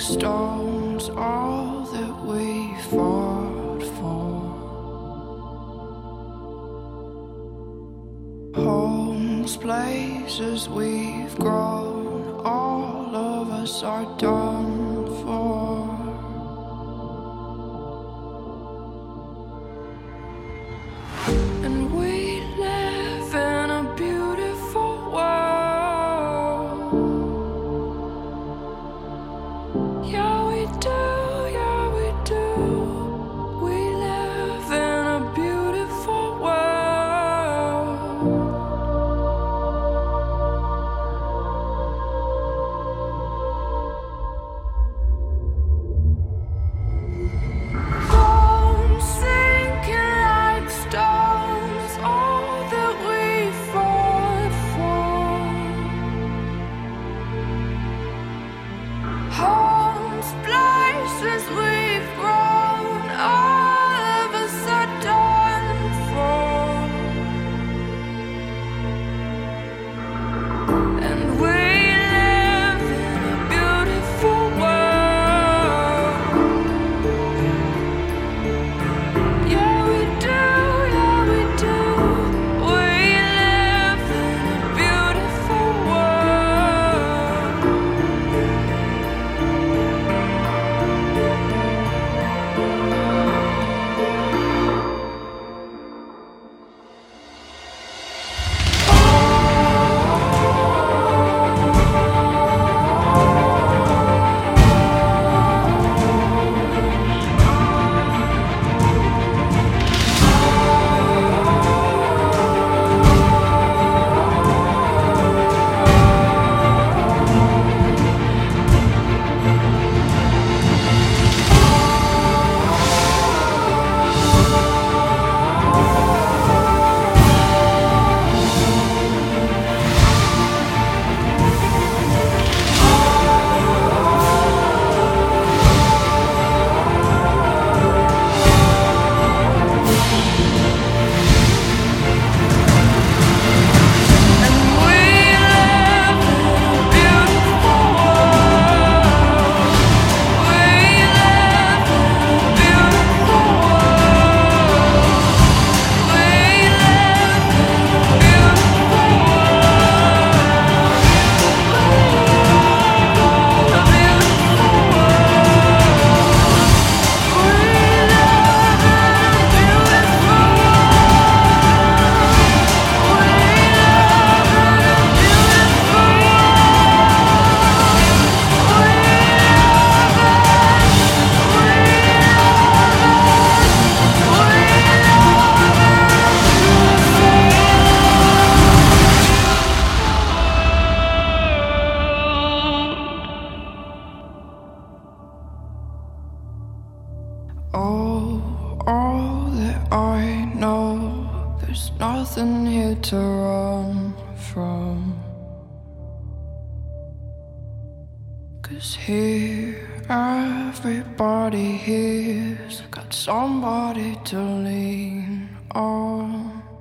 stones, all that we fought for. Homes, places we've grown, all of us are done for. And we live in a beautiful world. Yeah, we do, yeah, we do. We live in a beautiful world. Bones sinking like stones, all that we fought for. Homes, places we've grown, all of us are done for. And we live in a beautiful world. Yeah, we do, yeah, we do. We live in a beautiful world. All that I know, there's nothing here to run from. 'Cause here, everybody here's got somebody to lean on.